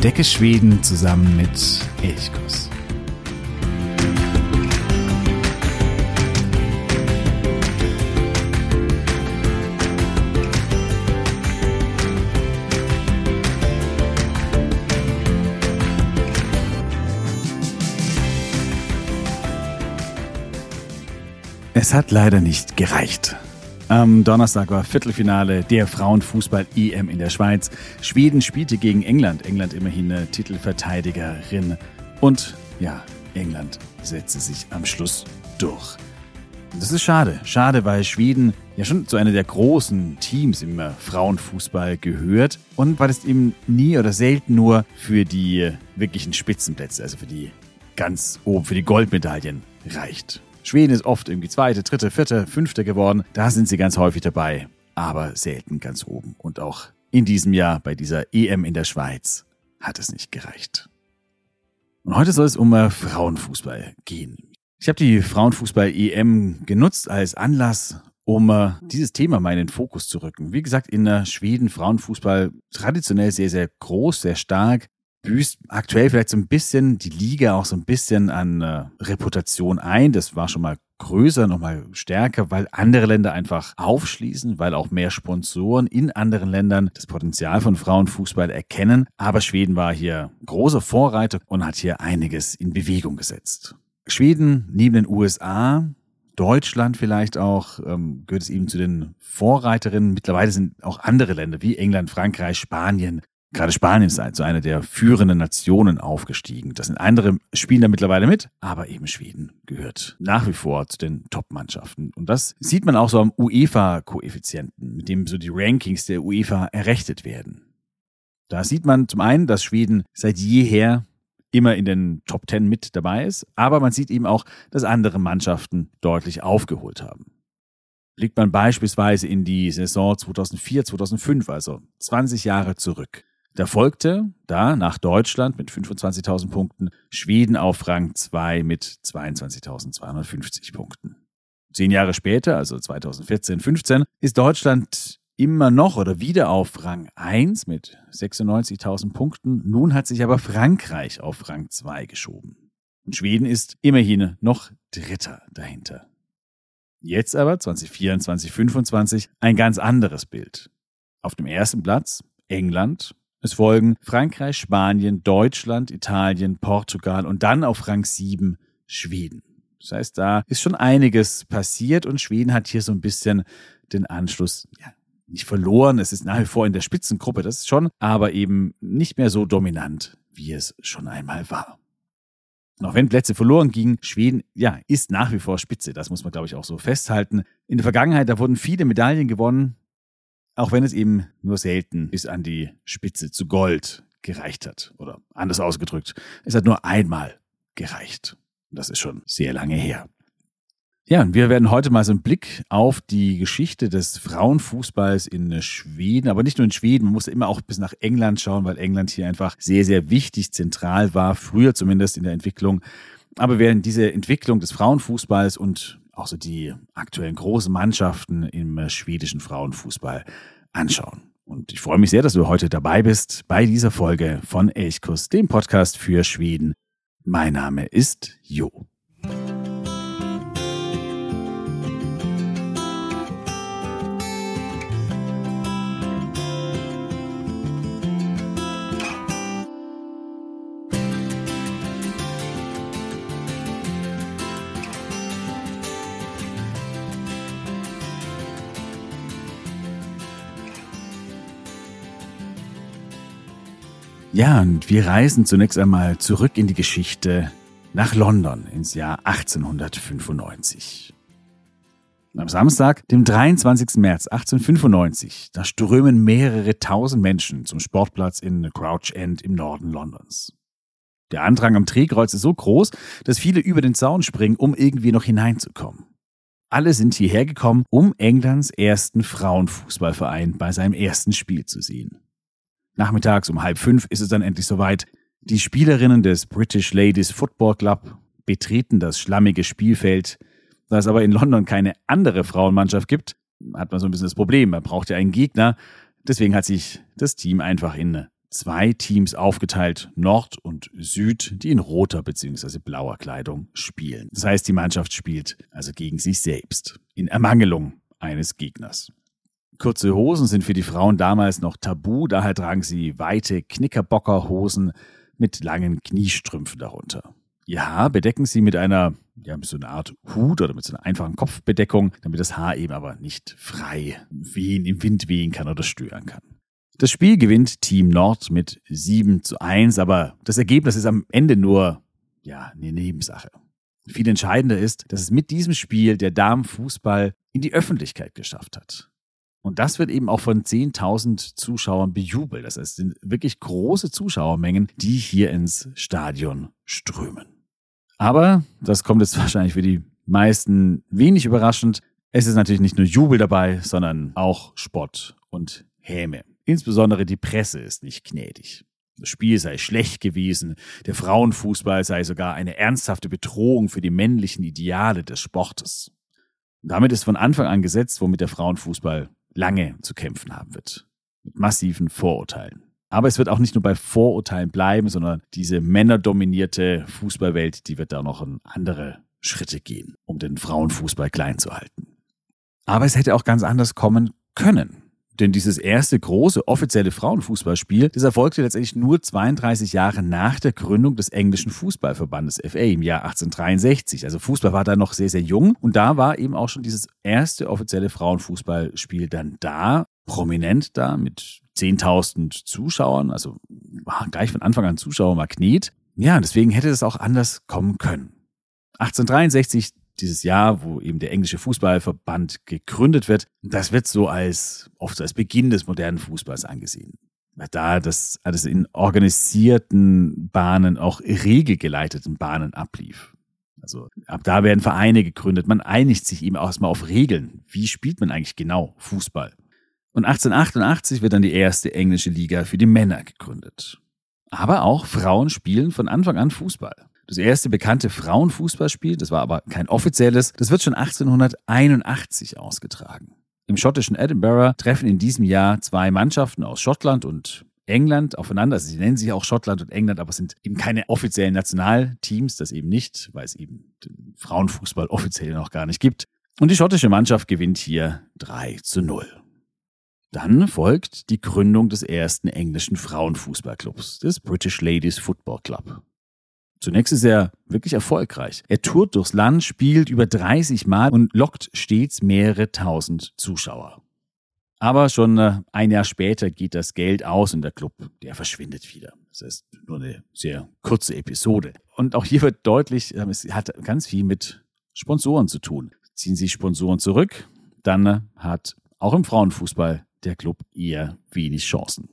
Entdecke Schweden zusammen mit Elchkuss. Es hat leider nicht gereicht. Am Donnerstag war Viertelfinale der Frauenfußball-EM in der Schweiz. Schweden spielte gegen England. England immerhin eine Titelverteidigerin. Und ja, England setzte sich am Schluss durch. Das ist schade. Schade, weil Schweden ja schon zu einer der großen Teams im Frauenfußball gehört. Und weil es eben nie oder selten nur für die wirklichen Spitzenplätze, also für die ganz oben, für die Goldmedaillen reicht. Schweden ist oft irgendwie Zweite, Dritte, Vierte, Fünfte geworden. Da sind sie ganz häufig dabei, aber selten ganz oben. Und auch in diesem Jahr bei dieser EM in der Schweiz hat es nicht gereicht. Und heute soll es um Frauenfußball gehen. Ich habe die Frauenfußball-EM genutzt als Anlass, um dieses Thema mal in den Fokus zu rücken. Wie gesagt, in Schweden Frauenfußball traditionell sehr, sehr groß, sehr stark. Büßt aktuell vielleicht so ein bisschen die Liga auch so ein bisschen an Reputation ein. Das war schon mal größer, nochmal stärker, weil andere Länder einfach aufschließen, weil auch mehr Sponsoren in anderen Ländern das Potenzial von Frauenfußball erkennen. Aber Schweden war hier großer Vorreiter und hat hier einiges in Bewegung gesetzt. Schweden neben den USA, Deutschland vielleicht auch, gehört es eben zu den Vorreiterinnen. Mittlerweile sind auch andere Länder wie England, Frankreich, Spanien. Gerade Spanien ist zu einer der führenden Nationen aufgestiegen. Das sind andere, spielen da mittlerweile mit, aber eben Schweden gehört nach wie vor zu den Top-Mannschaften. Und das sieht man auch so am UEFA-Koeffizienten, mit dem so die Rankings der UEFA errechnet werden. Da sieht man zum einen, dass Schweden seit jeher immer in den Top 10 mit dabei ist, aber man sieht eben auch, dass andere Mannschaften deutlich aufgeholt haben. Blickt man beispielsweise in die Saison 2004, 2005, also 20 Jahre zurück. Da folgte nach Deutschland mit 25.000 Punkten Schweden auf Rang 2 mit 22.250 Punkten. 10 Jahre später, also 2014, 15, ist Deutschland immer noch oder wieder auf Rang 1 mit 96.000 Punkten. Nun hat sich aber Frankreich auf Rang 2 geschoben. Und Schweden ist immerhin noch Dritter dahinter. Jetzt aber, 2024, 2025, ein ganz anderes Bild. Auf dem ersten Platz England. Es folgen Frankreich, Spanien, Deutschland, Italien, Portugal und dann auf Rang 7 Schweden. Das heißt, da ist schon einiges passiert und Schweden hat hier so ein bisschen den Anschluss, nicht verloren. Es ist nach wie vor in der Spitzengruppe, das ist schon, aber eben nicht mehr so dominant, wie es schon einmal war. Auch wenn Plätze verloren gingen, Schweden, ist nach wie vor Spitze. Das muss man, glaube ich, auch so festhalten. In der Vergangenheit, da wurden viele Medaillen gewonnen, auch wenn es eben nur selten bis an die Spitze zu Gold gereicht hat. Oder anders ausgedrückt, es hat nur einmal gereicht. Das ist schon sehr lange her. Ja, und wir werden heute mal so einen Blick auf die Geschichte des Frauenfußballs in Schweden, aber nicht nur in Schweden, man muss immer auch bis nach England schauen, weil England hier einfach sehr, sehr wichtig, zentral war, früher zumindest in der Entwicklung. Aber wir werden diese Entwicklung des Frauenfußballs und auch so die aktuellen großen Mannschaften im schwedischen Frauenfußball anschauen. Und ich freue mich sehr, dass du heute dabei bist bei dieser Folge von Elchkuss, dem Podcast für Schweden. Mein Name ist Jo. Ja, und wir reisen zunächst einmal zurück in die Geschichte nach London ins Jahr 1895. Am Samstag, dem 23. März 1895, da strömen mehrere tausend Menschen zum Sportplatz in Crouch End im Norden Londons. Der Andrang am Drehkreuz ist so groß, dass viele über den Zaun springen, um irgendwie noch hineinzukommen. Alle sind hierher gekommen, um Englands ersten Frauenfußballverein bei seinem ersten Spiel zu sehen. Nachmittags um 4:30 ist es dann endlich soweit. Die Spielerinnen des British Ladies Football Club betreten das schlammige Spielfeld. Da es aber in London keine andere Frauenmannschaft gibt, hat man so ein bisschen das Problem. Man braucht ja einen Gegner. Deswegen hat sich das Team einfach in 2 Teams aufgeteilt, Nord und Süd, die in roter bzw. blauer Kleidung spielen. Das heißt, die Mannschaft spielt also gegen sich selbst, in Ermangelung eines Gegners. Kurze Hosen sind für die Frauen damals noch tabu, daher tragen sie weite Knickerbockerhosen mit langen Kniestrümpfen darunter. Ihr Haar bedecken sie mit so einer Art Hut oder mit so einer einfachen Kopfbedeckung, damit das Haar eben aber nicht frei im Wind wehen kann oder stören kann. Das Spiel gewinnt Team Nord mit 7:1, aber das Ergebnis ist am Ende nur eine Nebensache. Viel entscheidender ist, dass es mit diesem Spiel der Damenfußball in die Öffentlichkeit geschafft hat. Und das wird eben auch von 10.000 Zuschauern bejubelt. Das heißt, es sind wirklich große Zuschauermengen, die hier ins Stadion strömen. Aber, das kommt jetzt wahrscheinlich für die meisten wenig überraschend, es ist natürlich nicht nur Jubel dabei, sondern auch Spott und Häme. Insbesondere die Presse ist nicht gnädig. Das Spiel sei schlecht gewesen, der Frauenfußball sei sogar eine ernsthafte Bedrohung für die männlichen Ideale des Sportes. Damit ist von Anfang an gesetzt, womit der Frauenfußball lange zu kämpfen haben wird. Mit massiven Vorurteilen. Aber es wird auch nicht nur bei Vorurteilen bleiben, sondern diese männerdominierte Fußballwelt, die wird da noch in andere Schritte gehen, um den Frauenfußball klein zu halten. Aber es hätte auch ganz anders kommen können. Denn dieses erste große offizielle Frauenfußballspiel, das erfolgte letztendlich nur 32 Jahre nach der Gründung des englischen Fußballverbandes FA im Jahr 1863. Also Fußball war da noch sehr, sehr jung und da war eben auch schon dieses erste offizielle Frauenfußballspiel dann da, prominent da mit 10.000 Zuschauern, also war gleich von Anfang an Zuschauermagnet. Ja, deswegen hätte das auch anders kommen können. 1863, dieses Jahr, wo eben der englische Fußballverband gegründet wird, das wird oft als Beginn des modernen Fußballs angesehen. Weil da das alles in organisierten Bahnen, auch regelgeleiteten Bahnen ablief. Also ab da werden Vereine gegründet, man einigt sich eben auch erstmal auf Regeln. Wie spielt man eigentlich genau Fußball? Und 1888 wird dann die erste englische Liga für die Männer gegründet. Aber auch Frauen spielen von Anfang an Fußball. Das erste bekannte Frauenfußballspiel, das war aber kein offizielles, das wird schon 1881 ausgetragen. Im schottischen Edinburgh treffen in diesem Jahr 2 Mannschaften aus Schottland und England aufeinander. Also sie nennen sich auch Schottland und England, aber es sind eben keine offiziellen Nationalteams, das eben nicht, weil es eben den Frauenfußball offiziell noch gar nicht gibt. Und die schottische Mannschaft gewinnt hier 3:0. Dann folgt die Gründung des ersten englischen Frauenfußballclubs, des British Ladies Football Club. Zunächst ist er wirklich erfolgreich. Er tourt durchs Land, spielt über 30 Mal und lockt stets mehrere tausend Zuschauer. Aber schon ein Jahr später geht das Geld aus und der Club, der verschwindet wieder. Das heißt, nur eine sehr kurze Episode. Und auch hier wird deutlich, es hat ganz viel mit Sponsoren zu tun. Ziehen sich Sponsoren zurück, dann hat auch im Frauenfußball der Club eher wenig Chancen.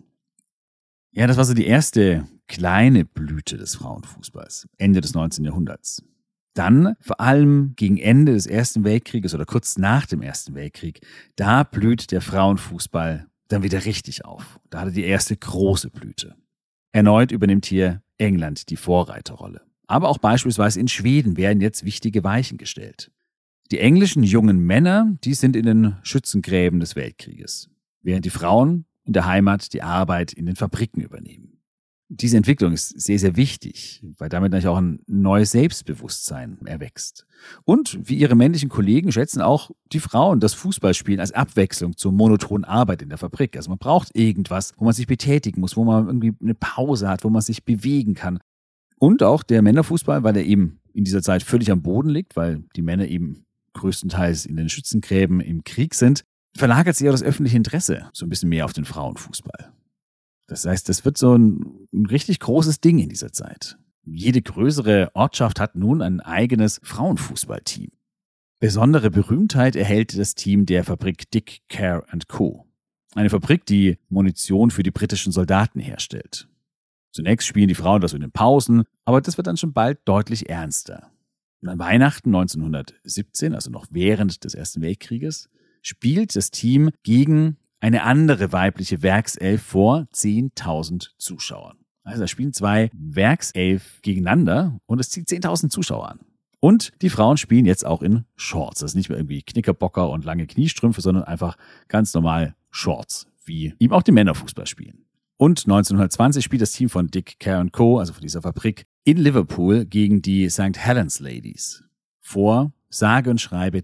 Ja, das war so die erste kleine Blüte des Frauenfußballs, Ende des 19. Jahrhunderts. Dann, vor allem gegen Ende des Ersten Weltkrieges oder kurz nach dem Ersten Weltkrieg, da blüht der Frauenfußball dann wieder richtig auf. Da hatte die erste große Blüte. Erneut übernimmt hier England die Vorreiterrolle. Aber auch beispielsweise in Schweden werden jetzt wichtige Weichen gestellt. Die englischen jungen Männer, die sind in den Schützengräben des Weltkrieges, während die Frauen in der Heimat die Arbeit in den Fabriken übernehmen. Diese Entwicklung ist sehr, sehr wichtig, weil damit natürlich auch ein neues Selbstbewusstsein erwächst. Und wie ihre männlichen Kollegen schätzen auch die Frauen das Fußballspielen als Abwechslung zur monotonen Arbeit in der Fabrik. Also man braucht irgendwas, wo man sich betätigen muss, wo man irgendwie eine Pause hat, wo man sich bewegen kann. Und auch der Männerfußball, weil er eben in dieser Zeit völlig am Boden liegt, weil die Männer eben größtenteils in den Schützengräben im Krieg sind, verlagert sich auch das öffentliche Interesse so ein bisschen mehr auf den Frauenfußball. Das heißt, das wird so ein richtig großes Ding in dieser Zeit. Jede größere Ortschaft hat nun ein eigenes Frauenfußballteam. Besondere Berühmtheit erhält das Team der Fabrik Dick, Care & Co. Eine Fabrik, die Munition für die britischen Soldaten herstellt. Zunächst spielen die Frauen das in den Pausen, aber das wird dann schon bald deutlich ernster. Und an Weihnachten 1917, also noch während des Ersten Weltkrieges, spielt das Team gegen eine andere weibliche Werkself vor 10.000 Zuschauern. Also da spielen 2 Werkself gegeneinander und es zieht 10.000 Zuschauer an. Und die Frauen spielen jetzt auch in Shorts. Das ist nicht mehr irgendwie Knickerbocker und lange Kniestrümpfe, sondern einfach ganz normal Shorts, wie eben auch die Männer Fußball spielen. Und 1920 spielt das Team von Dick Kerr Co., also von dieser Fabrik, in Liverpool gegen die St. Helens Ladies vor sage und schreibe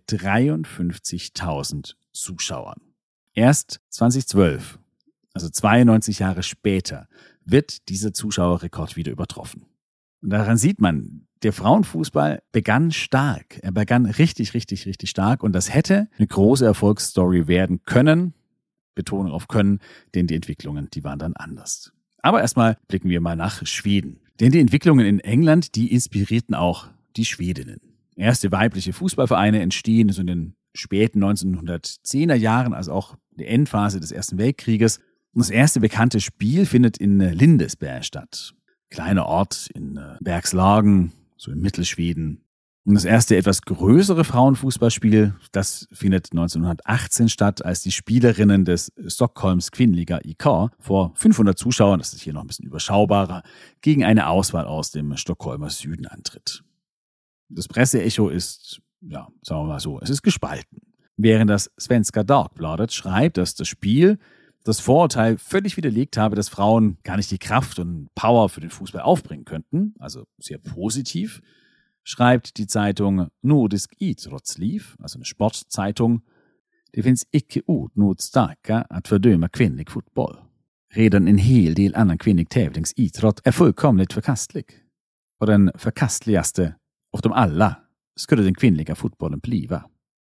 53.000 Zuschauern. Erst 2012, also 92 Jahre später, wird dieser Zuschauerrekord wieder übertroffen. Und daran sieht man, der Frauenfußball begann stark. Er begann richtig stark und das hätte eine große Erfolgsstory werden können. Betonung auf können, denn die Entwicklungen, die waren dann anders. Aber erstmal blicken wir mal nach Schweden. Denn die Entwicklungen in England, die inspirierten auch die Schwedinnen. Erste weibliche Fußballvereine entstehen so in den späten 1910er Jahren, also auch in der Endphase des Ersten Weltkrieges. Und das erste bekannte Spiel findet in Lindesberg statt. Kleiner Ort in Bergslagen, so im Mittelschweden. Und das erste etwas größere Frauenfußballspiel, das findet 1918 statt, als die Spielerinnen des Stockholms Kvinnliga IK vor 500 Zuschauern, das ist hier noch ein bisschen überschaubarer, gegen eine Auswahl aus dem Stockholmer Süden antritt. Das Presseecho ist, ja, sagen wir mal so, es ist gespalten. Während das Svenska Dagbladet schreibt, dass das Spiel das Vorurteil völlig widerlegt habe, dass Frauen gar nicht die Kraft und Power für den Fußball aufbringen könnten, also sehr positiv, schreibt die Zeitung Nordisk Idrottsliv, also eine Sportzeitung, det finns icke ord mot starka att fördöma kvinnlig fotboll. Redan en hel del annan kvinnlig tävlingsidrott är fullkomligt förkastlig. Och den förkastligaste av dem alla skulle den kvinnliga fotbollen bliva.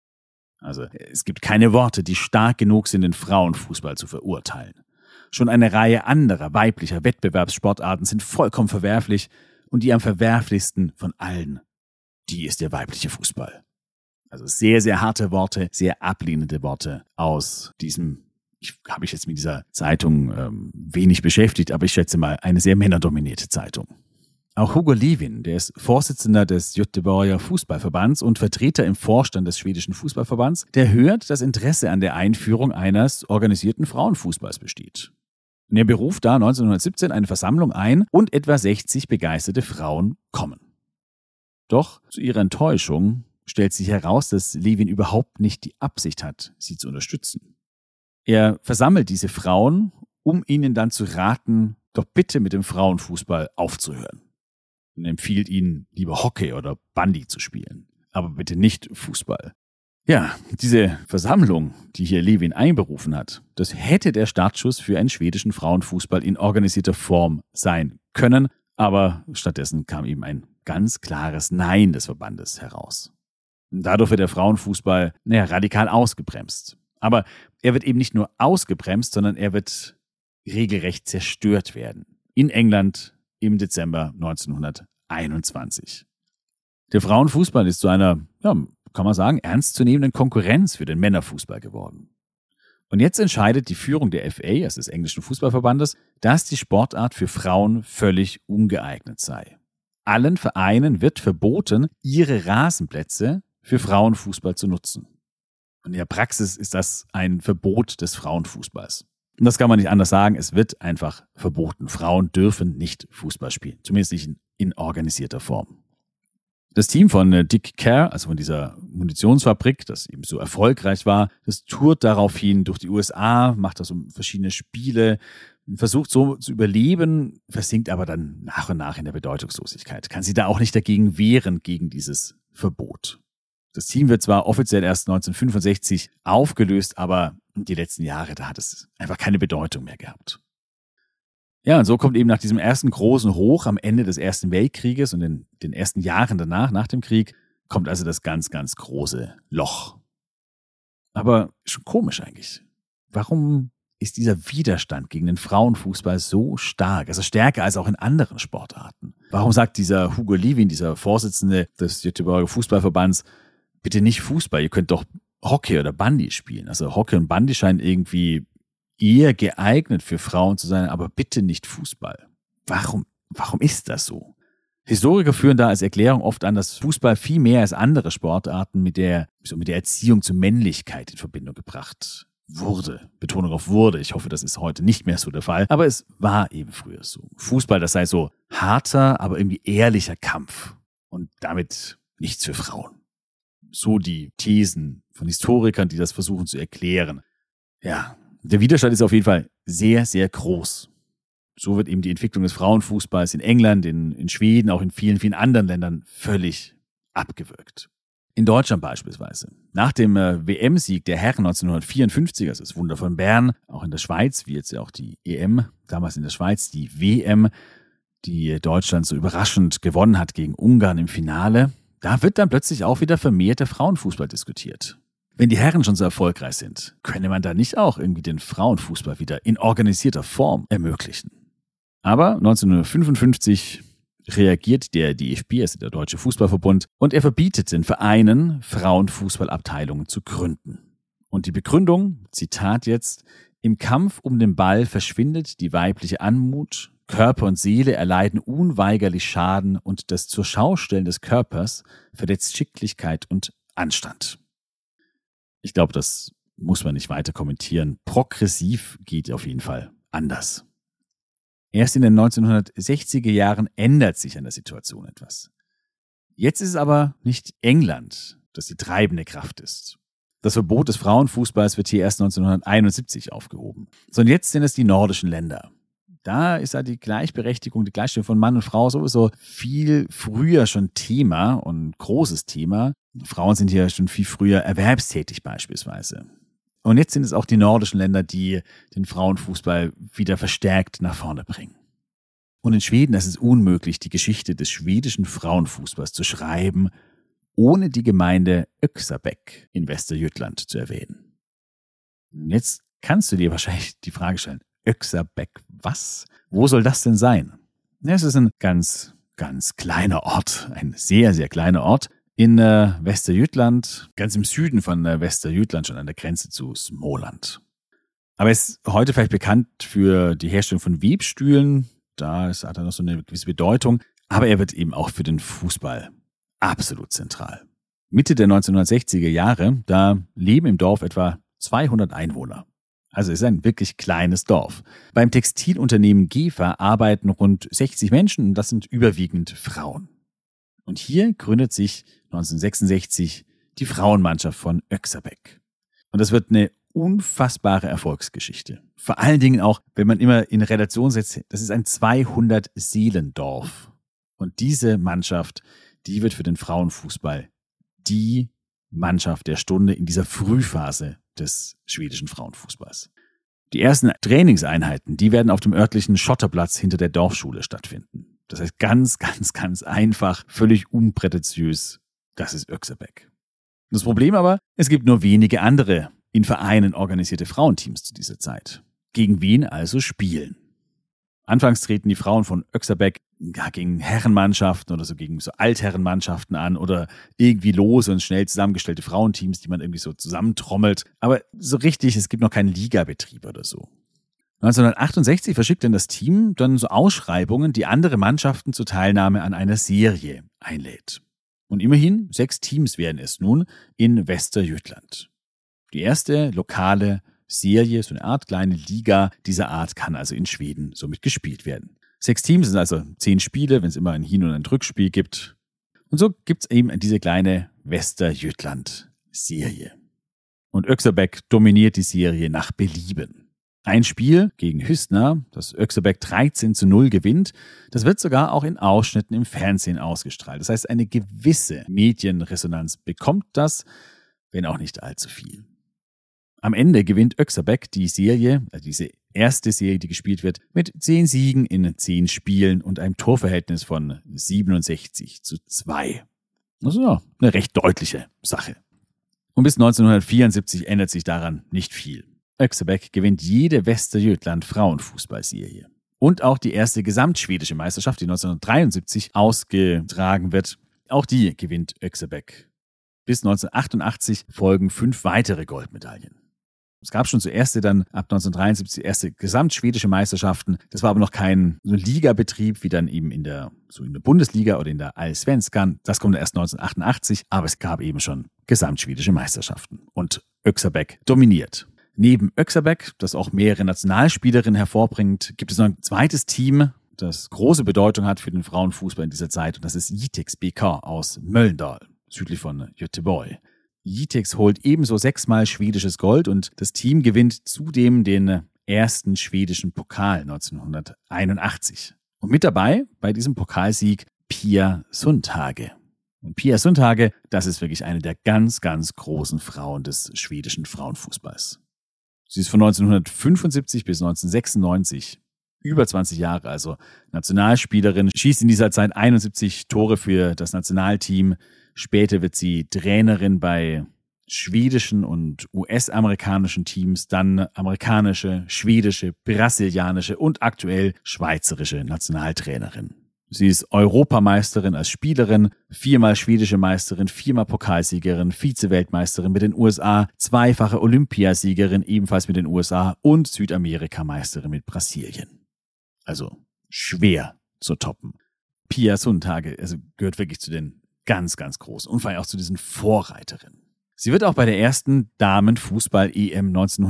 Also es gibt keine Worte, die stark genug sind, den Frauenfußball zu verurteilen. Schon eine Reihe anderer weiblicher Wettbewerbssportarten sind vollkommen verwerflich und die am verwerflichsten von allen, die ist der weibliche Fußball. Also sehr, sehr harte Worte, sehr ablehnende Worte aus diesem, habe ich jetzt mit dieser Zeitung wenig beschäftigt, aber ich schätze mal eine sehr männerdominierte Zeitung. Auch Hugo Levin, der ist Vorsitzender des Göteborger Fußballverbands und Vertreter im Vorstand des schwedischen Fußballverbands, der hört, dass Interesse an der Einführung eines organisierten Frauenfußballs besteht. Und er beruft da 1917 eine Versammlung ein und etwa 60 begeisterte Frauen kommen. Doch zu ihrer Enttäuschung stellt sich heraus, dass Levin überhaupt nicht die Absicht hat, sie zu unterstützen. Er versammelt diese Frauen, um ihnen dann zu raten, doch bitte mit dem Frauenfußball aufzuhören. Und empfiehlt ihnen, lieber Hockey oder Bandy zu spielen, aber bitte nicht Fußball. Ja, diese Versammlung, die hier Levin einberufen hat, das hätte der Startschuss für einen schwedischen Frauenfußball in organisierter Form sein können, aber stattdessen kam eben ein ganz klares Nein des Verbandes heraus. Und dadurch wird der Frauenfußball radikal ausgebremst. Aber er wird eben nicht nur ausgebremst, sondern er wird regelrecht zerstört werden. In England im Dezember 1921. Der Frauenfußball ist zu einer, kann man sagen, ernstzunehmenden Konkurrenz für den Männerfußball geworden. Und jetzt entscheidet die Führung der FA, also des englischen Fußballverbandes, dass die Sportart für Frauen völlig ungeeignet sei. Allen Vereinen wird verboten, ihre Rasenplätze für Frauenfußball zu nutzen. Und in der Praxis ist das ein Verbot des Frauenfußballs. Und das kann man nicht anders sagen, es wird einfach verboten. Frauen dürfen nicht Fußball spielen, zumindest nicht in organisierter Form. Das Team von Dick Kerr, also von dieser Munitionsfabrik, das eben so erfolgreich war, das tourt daraufhin durch die USA, macht da so verschiedene Spiele, versucht so zu überleben, versinkt aber dann nach und nach in der Bedeutungslosigkeit. Kann sie da auch nicht dagegen wehren, gegen dieses Verbot. Das Team wird zwar offiziell erst 1965 aufgelöst, aber die letzten Jahre, da hat es einfach keine Bedeutung mehr gehabt. Ja, und so kommt eben nach diesem ersten großen Hoch am Ende des Ersten Weltkrieges und in den ersten Jahren danach, nach dem Krieg, kommt also das ganz, ganz große Loch. Aber schon komisch eigentlich. Warum ist dieser Widerstand gegen den Frauenfußball so stark, also stärker als auch in anderen Sportarten? Warum sagt dieser Hugo Levin, dieser Vorsitzende des Göteborger Fußballverbands, bitte nicht Fußball, ihr könnt doch Hockey oder Bandy spielen. Also Hockey und Bandy scheinen irgendwie eher geeignet für Frauen zu sein, aber bitte nicht Fußball. Warum ist das so? Historiker führen da als Erklärung oft an, dass Fußball viel mehr als andere Sportarten mit der Erziehung zur Männlichkeit in Verbindung gebracht wurde. Betonung auf wurde. Ich hoffe, das ist heute nicht mehr so der Fall. Aber es war eben früher so. Fußball, das sei so harter, aber irgendwie ehrlicher Kampf. Und damit nichts für Frauen. So die Thesen von Historikern, die das versuchen zu erklären. Ja, der Widerstand ist auf jeden Fall sehr, sehr groß. so wird eben die Entwicklung des Frauenfußballs in England, in Schweden, auch in vielen, vielen anderen Ländern völlig abgewürgt. In Deutschland beispielsweise. Nach dem WM-Sieg der Herren 1954, also das Wunder von Bern, auch in der Schweiz, wie jetzt ja auch die EM, damals in der Schweiz die WM, die Deutschland so überraschend gewonnen hat gegen Ungarn im Finale, da wird dann plötzlich auch wieder vermehrt der Frauenfußball diskutiert. Wenn die Herren schon so erfolgreich sind, könne man da nicht auch irgendwie den Frauenfußball wieder in organisierter Form ermöglichen? Aber 1955 reagiert der DFB, also der Deutsche Fußballverbund, und er verbietet den Vereinen, Frauenfußballabteilungen zu gründen. Und die Begründung, Zitat jetzt, im Kampf um den Ball verschwindet die weibliche Anmut, Körper und Seele erleiden unweigerlich Schaden und das Zurschaustellen des Körpers verletzt Schicklichkeit und Anstand. Ich glaube, das muss man nicht weiter kommentieren. Progressiv geht auf jeden Fall anders. Erst in den 1960er Jahren ändert sich an der Situation etwas. Jetzt ist es aber nicht England, das die treibende Kraft ist. Das Verbot des Frauenfußballs wird hier erst 1971 aufgehoben. Sondern jetzt sind es die nordischen Länder. Da ist ja die Gleichberechtigung, die Gleichstellung von Mann und Frau sowieso viel früher schon Thema und großes Thema. Frauen sind hier schon viel früher erwerbstätig beispielsweise. Und jetzt sind es auch die nordischen Länder, die den Frauenfußball wieder verstärkt nach vorne bringen. Und in Schweden ist es unmöglich, die Geschichte des schwedischen Frauenfußballs zu schreiben, ohne die Gemeinde Öxabäck in Västergötland zu erwähnen. Jetzt kannst du dir wahrscheinlich die Frage stellen, Öxabäck, was? Wo soll das denn sein? Ja, es ist ein ganz, ganz kleiner Ort, ein sehr, sehr kleiner Ort in Västergötland, ganz im Süden von Västergötland, schon an der Grenze zu Småland. Aber er ist heute vielleicht bekannt für die Herstellung von Webstühlen, hat er noch so eine gewisse Bedeutung, aber er wird eben auch für den Fußball absolut zentral. Mitte der 1960er Jahre, da leben im Dorf etwa 200 Einwohner. Also es ist ein wirklich kleines Dorf. Beim Textilunternehmen Gefa arbeiten rund 60 Menschen und das sind überwiegend Frauen. Und hier gründet sich 1966 die Frauenmannschaft von Öxabäck. Und das wird eine unfassbare Erfolgsgeschichte. Vor allen Dingen auch, wenn man immer in Relation setzt, das ist ein 200-Seelendorf. Und diese Mannschaft, die wird für den Frauenfußball die Mannschaft der Stunde in dieser Frühphase des schwedischen Frauenfußballs. Die ersten Trainingseinheiten, die werden auf dem örtlichen Schotterplatz hinter der Dorfschule stattfinden. Das heißt ganz, ganz, ganz einfach, völlig unprätentiös, das ist Öxabäck. Das Problem aber, es gibt nur wenige andere in Vereinen organisierte Frauenteams zu dieser Zeit. Gegen wen also spielen? Anfangs treten die Frauen von Öxabäck gegen Herrenmannschaften oder so gegen so Altherrenmannschaften an oder irgendwie lose und schnell zusammengestellte Frauenteams, die man irgendwie so zusammentrommelt. Aber so richtig, es gibt noch keinen Ligabetrieb oder so. 1968 verschickt dann das Team dann so Ausschreibungen, die andere Mannschaften zur Teilnahme an einer Serie einlädt. Und immerhin 6 Teams werden es nun in Västergötland. Die erste lokale Serie, so eine Art kleine Liga dieser Art, kann also in Schweden somit gespielt werden. 6 Teams sind also 10 Spiele, wenn es immer ein Hin- und ein Rückspiel gibt. Und so gibt es eben diese kleine Västergötland-Serie. Und Öxabäck dominiert die Serie nach Belieben. Ein Spiel gegen Hüsna, das Öxabäck 13:0 gewinnt, das wird sogar auch in Ausschnitten im Fernsehen ausgestrahlt. Das heißt, eine gewisse Medienresonanz bekommt das, wenn auch nicht allzu viel. Am Ende gewinnt Öxabäck die Serie, diese erste Serie, die gespielt wird, mit 10 Siegen in 10 Spielen und einem Torverhältnis von 67:2. Also ja, eine recht deutliche Sache. Und bis 1974 ändert sich daran nicht viel. Öxabäck gewinnt jede Västergötland-Frauenfußballserie. Und auch die erste gesamtschwedische Meisterschaft, die 1973 ausgetragen wird, auch die gewinnt Öxabäck. Bis 1988 folgen 5 weitere Goldmedaillen. Es gab schon zuerst dann ab 1973 erste gesamtschwedische Meisterschaften. Das war aber noch kein so Ligabetrieb wie dann eben in der Bundesliga oder in der Allsvenskan. Das kommt erst 1988, aber es gab eben schon gesamtschwedische Meisterschaften. Und Öxabäck dominiert. Neben Öxabäck, das auch mehrere Nationalspielerinnen hervorbringt, gibt es noch ein zweites Team, das große Bedeutung hat für den Frauenfußball in dieser Zeit. Und das ist Jitex BK aus Mölndal, südlich von Göteborg. Jitex holt ebenso 6-mal schwedisches Gold und das Team gewinnt zudem den ersten schwedischen Pokal 1981. Und mit dabei bei diesem Pokalsieg Pia Sundhage. Und Pia Sundhage, das ist wirklich eine der ganz, ganz großen Frauen des schwedischen Frauenfußballs. Sie ist von 1975 bis 1996 über 20 Jahre, also Nationalspielerin, schießt in dieser Zeit 71 Tore für das Nationalteam. Später wird sie Trainerin bei schwedischen und US-amerikanischen Teams, dann amerikanische, schwedische, brasilianische und aktuell schweizerische Nationaltrainerin. Sie ist Europameisterin als Spielerin, 4-mal schwedische Meisterin, 4-mal Pokalsiegerin, Vize-Weltmeisterin mit den USA, 2-fache Olympiasiegerin ebenfalls mit den USA und Südamerikameisterin mit Brasilien. Also schwer zu toppen. Pia Sundhage gehört wirklich zu den ganz, ganz großen und vor allem auch zu diesen Vorreiterinnen. Sie wird auch bei der ersten Damenfußball-EM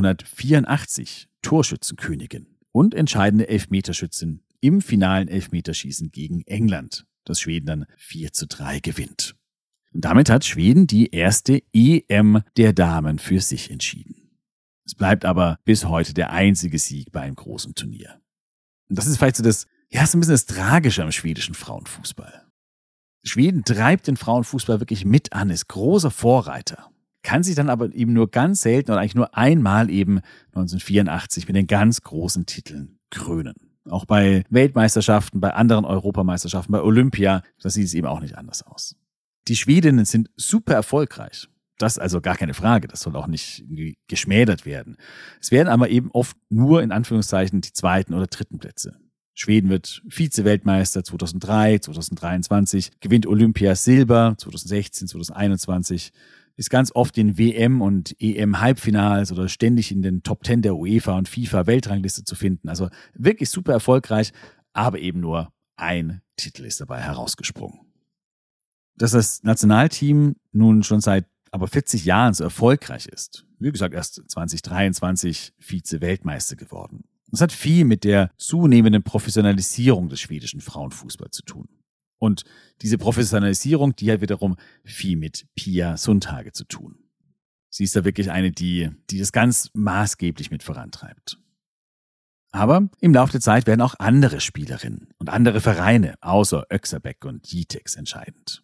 1984 Torschützenkönigin und entscheidende Elfmeterschützin im finalen Elfmeterschießen gegen England, das Schweden dann 4:3 gewinnt. Und damit hat Schweden die erste EM der Damen für sich entschieden. Es bleibt aber bis heute der einzige Sieg bei einem großen Turnier. Und das ist vielleicht so ein bisschen das Tragische am schwedischen Frauenfußball. Schweden treibt den Frauenfußball wirklich mit an, ist großer Vorreiter, kann sich dann aber eben nur ganz selten oder eigentlich nur einmal eben 1984 mit den ganz großen Titeln krönen. Auch bei Weltmeisterschaften, bei anderen Europameisterschaften, bei Olympia, da sieht es eben auch nicht anders aus. Die Schwedinnen sind super erfolgreich. Das also gar keine Frage, das soll auch nicht geschmälert werden. Es werden aber eben oft nur in Anführungszeichen die zweiten oder dritten Plätze. Schweden wird Vize-Weltmeister 2003, 2023, gewinnt Olympia Silber 2016, 2021, ist ganz oft in WM- und EM-Halbfinals oder ständig in den Top 10 der UEFA und FIFA-Weltrangliste zu finden. Also wirklich super erfolgreich, aber eben nur ein Titel ist dabei herausgesprungen. Dass das Nationalteam nun schon seit aber 40 Jahren so erfolgreich ist, wie gesagt, erst 2023 Vize-Weltmeister geworden. Das hat viel mit der zunehmenden Professionalisierung des schwedischen Frauenfußballs zu tun. Und diese Professionalisierung, die hat wiederum viel mit Pia Sundhage zu tun. Sie ist da wirklich eine, die das ganz maßgeblich mit vorantreibt. Aber im Laufe der Zeit werden auch andere Spielerinnen und andere Vereine außer Öxabäck und Jitex entscheidend.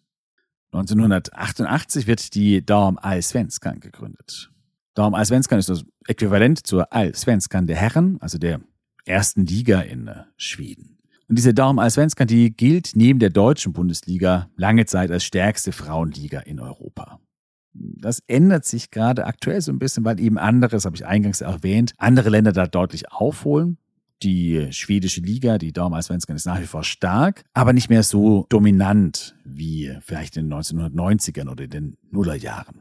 1988 wird die Dam Allsvenskan gegründet. Dam Allsvenskan ist das Äquivalent zur Allsvenskan der Herren, also der ersten Liga in Schweden. Und diese Dam Allsvenskan, die gilt neben der deutschen Bundesliga lange Zeit als stärkste Frauenliga in Europa. Das ändert sich gerade aktuell so ein bisschen, weil eben andere, das habe ich eingangs erwähnt, andere Länder da deutlich aufholen. Die schwedische Liga, die Dam Allsvenskan, ist nach wie vor stark, aber nicht mehr so dominant wie vielleicht in den 1990ern oder in den Nullerjahren.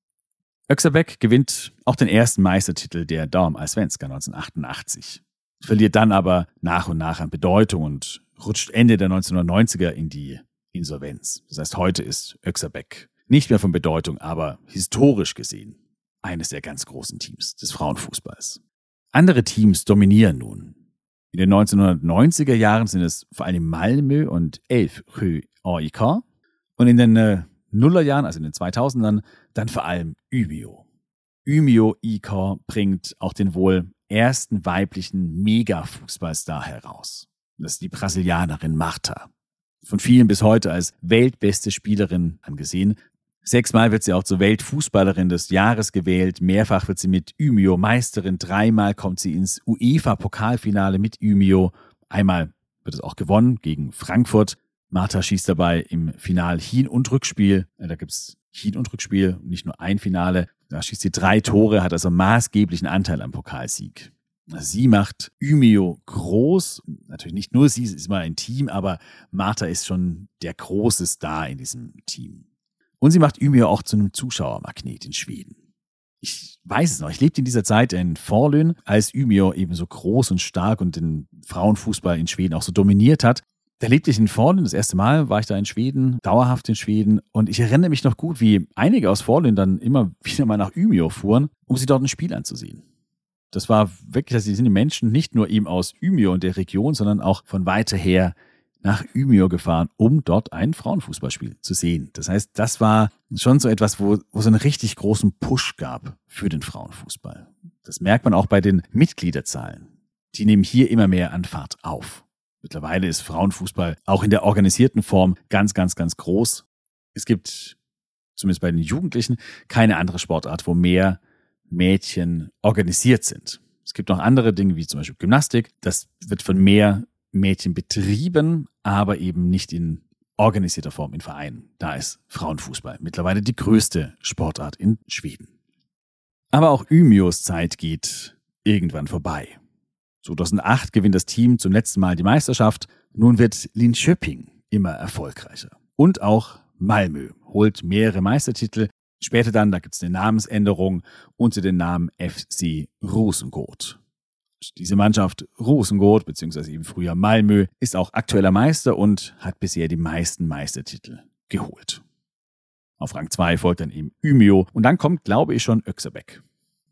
Öxabäck gewinnt auch den ersten Meistertitel der Dam Allsvenskan 1988. Verliert dann aber nach und nach an Bedeutung und rutscht Ende der 1990er in die Insolvenz. Das heißt, heute ist Öxabäck nicht mehr von Bedeutung, aber historisch gesehen eines der ganz großen Teams des Frauenfußballs. Andere Teams dominieren nun. In den 1990er Jahren sind es vor allem Malmö und Älvsjö AIK und in den Nullerjahren, also in den 2000ern, dann vor allem Umeå. Umeå IK bringt auch den wohl ersten weiblichen Mega-Fußballstar heraus. Das ist die Brasilianerin Marta. Von vielen bis heute als weltbeste Spielerin angesehen. 6-mal wird sie auch zur Weltfußballerin des Jahres gewählt. Mehrfach wird sie mit Umeå Meisterin. 3-mal kommt sie ins UEFA-Pokalfinale mit Umeå. Einmal wird es auch gewonnen gegen Frankfurt. Marta schießt dabei im Final Hin- und Rückspiel. Da gibt es Hin- und Rückspiel, nicht nur ein Finale. Da schießt sie 3 Tore, hat also maßgeblichen Anteil am Pokalsieg. Sie macht Umeå groß. Natürlich nicht nur sie ist mal ein Team, aber Marta ist schon der große Star in diesem Team. Und sie macht Umeå auch zu einem Zuschauermagnet in Schweden. Ich weiß es noch, ich lebte in dieser Zeit in Falun, als Umeå eben so groß und stark und den Frauenfußball in Schweden auch so dominiert hat. Da lebte ich in Falun, das erste Mal war ich da in Schweden, dauerhaft in Schweden. Und ich erinnere mich noch gut, wie einige aus Falun dann immer wieder mal nach Umeå fuhren, um sich dort ein Spiel anzusehen. Das war wirklich, dass die Menschen nicht nur eben aus Umeå und der Region, sondern auch von weiter her nach Umeå gefahren, um dort ein Frauenfußballspiel zu sehen. Das heißt, das war schon so etwas, wo es einen richtig großen Push gab für den Frauenfußball. Das merkt man auch bei den Mitgliederzahlen. Die nehmen hier immer mehr an Fahrt auf. Mittlerweile ist Frauenfußball auch in der organisierten Form ganz, ganz, ganz groß. Es gibt, zumindest bei den Jugendlichen, keine andere Sportart, wo mehr Mädchen organisiert sind. Es gibt noch andere Dinge, wie zum Beispiel Gymnastik. Das wird von mehr Mädchen betrieben, aber eben nicht in organisierter Form in Vereinen. Da ist Frauenfußball mittlerweile die größte Sportart in Schweden. Aber auch Umeås Zeit geht irgendwann vorbei. 2008 gewinnt das Team zum letzten Mal die Meisterschaft. Nun wird Linköping immer erfolgreicher. Und auch Malmö holt mehrere Meistertitel. Später dann, da gibt es eine Namensänderung unter dem Namen FC Rosengård. Diese Mannschaft Rosengård, beziehungsweise eben früher Malmö, ist auch aktueller Meister und hat bisher die meisten Meistertitel geholt. Auf Rang 2 folgt dann eben Umeå und dann kommt, glaube ich, schon Öxebäck.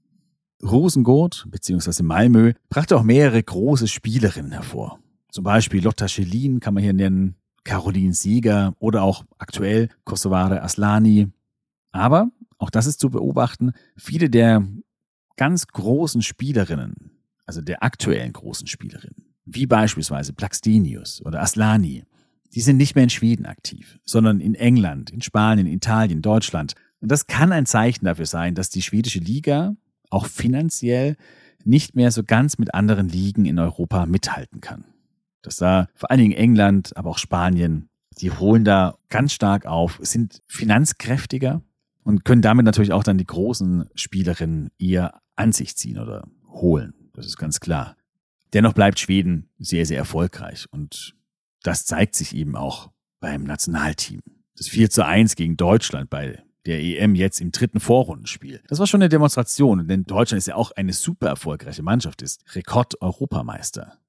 Rosengård, beziehungsweise Malmö, brachte auch mehrere große Spielerinnen hervor. Zum Beispiel Lotta Schelin kann man hier nennen, Caroline Seeger oder auch aktuell Kosovare Asllani. Aber, auch das ist zu beobachten, viele der ganz großen Spielerinnen, also der aktuellen großen Spielerinnen, wie beispielsweise Blackstenius oder Asllani, die sind nicht mehr in Schweden aktiv, sondern in England, in Spanien, Italien, Deutschland. Und das kann ein Zeichen dafür sein, dass die schwedische Liga auch finanziell nicht mehr so ganz mit anderen Ligen in Europa mithalten kann. Dass da vor allen Dingen England, aber auch Spanien, die holen da ganz stark auf, sind finanzkräftiger und können damit natürlich auch dann die großen Spielerinnen eher an sich ziehen oder holen. Das ist ganz klar. Dennoch bleibt Schweden sehr, sehr erfolgreich und das zeigt sich eben auch beim Nationalteam. Das 4:1 gegen Deutschland bei der EM jetzt im 3. Vorrundenspiel. Das war schon eine Demonstration, denn Deutschland ist ja auch eine super erfolgreiche Mannschaft, ist Rekord-Europameister.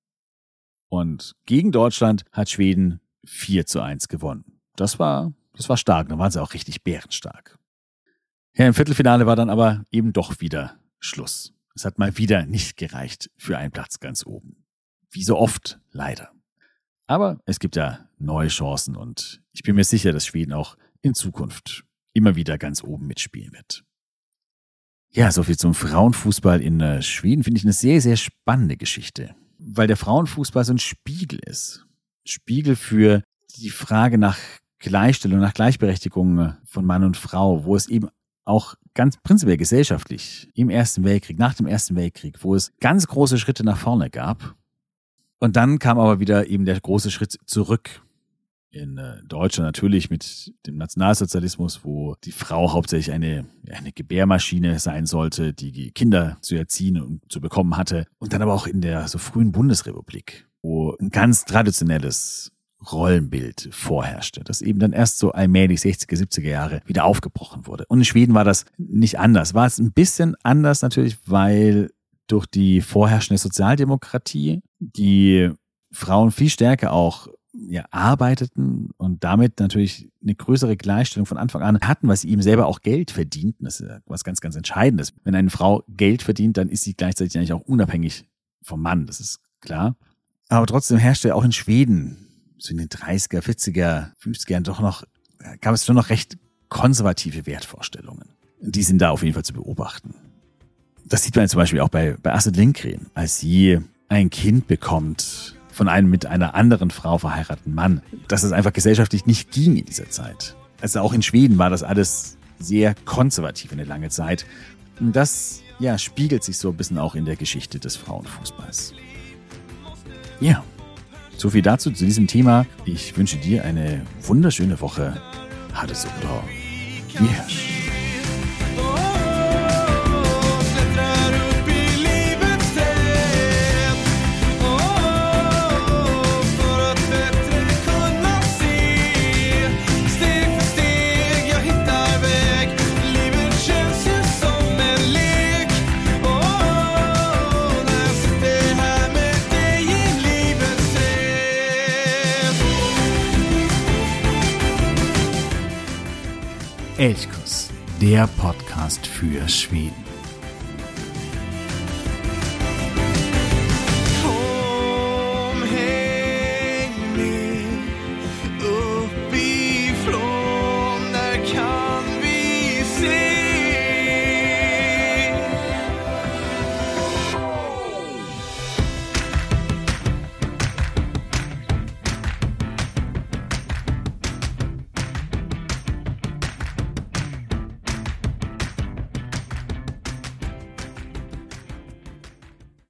Und gegen Deutschland hat Schweden 4:1 gewonnen. Das war stark, da waren sie auch richtig bärenstark. Ja, im Viertelfinale war dann aber eben doch wieder Schluss. Es hat mal wieder nicht gereicht für einen Platz ganz oben. Wie so oft, leider. Aber es gibt ja neue Chancen und ich bin mir sicher, dass Schweden auch in Zukunft immer wieder ganz oben mitspielen wird. Ja, soviel zum Frauenfußball in Schweden finde ich eine sehr, sehr spannende Geschichte, weil der Frauenfußball so ein Spiegel ist. Spiegel für die Frage nach Gleichstellung, nach Gleichberechtigung von Mann und Frau, wo es eben auch ganz prinzipiell gesellschaftlich im Ersten Weltkrieg, nach dem Ersten Weltkrieg, wo es ganz große Schritte nach vorne gab. Und dann kam aber wieder eben der große Schritt zurück. In Deutschland natürlich mit dem Nationalsozialismus, wo die Frau hauptsächlich eine Gebärmaschine sein sollte, die Kinder zu erziehen und zu bekommen hatte. Und dann aber auch in der so frühen Bundesrepublik, wo ein ganz traditionelles Rollenbild vorherrschte, das eben dann erst so allmählich 60er, 70er Jahre wieder aufgebrochen wurde. Und in Schweden war das nicht anders. War es ein bisschen anders natürlich, weil durch die vorherrschende Sozialdemokratie die Frauen viel stärker auch arbeiteten und damit natürlich eine größere Gleichstellung von Anfang an hatten, weil sie eben selber auch Geld verdienten. Das ist was ganz, ganz Entscheidendes. Wenn eine Frau Geld verdient, dann ist sie gleichzeitig eigentlich auch unabhängig vom Mann, das ist klar. Aber trotzdem herrschte auch in Schweden so in den 30er, 40er, 50er gab es schon noch recht konservative Wertvorstellungen. Die sind da auf jeden Fall zu beobachten. Das sieht man zum Beispiel auch bei Astrid Lindgren, als sie ein Kind bekommt von einem mit einer anderen Frau verheirateten Mann, dass es einfach gesellschaftlich nicht ging in dieser Zeit. Also auch in Schweden war das alles sehr konservativ eine lange Zeit. Und das spiegelt sich so ein bisschen auch in der Geschichte des Frauenfußballs. Ja, so viel dazu zu diesem Thema. Ich wünsche dir eine wunderschöne Woche. Ha det så bra. Vi hörs. Elchkuss, der Podcast für Schweden.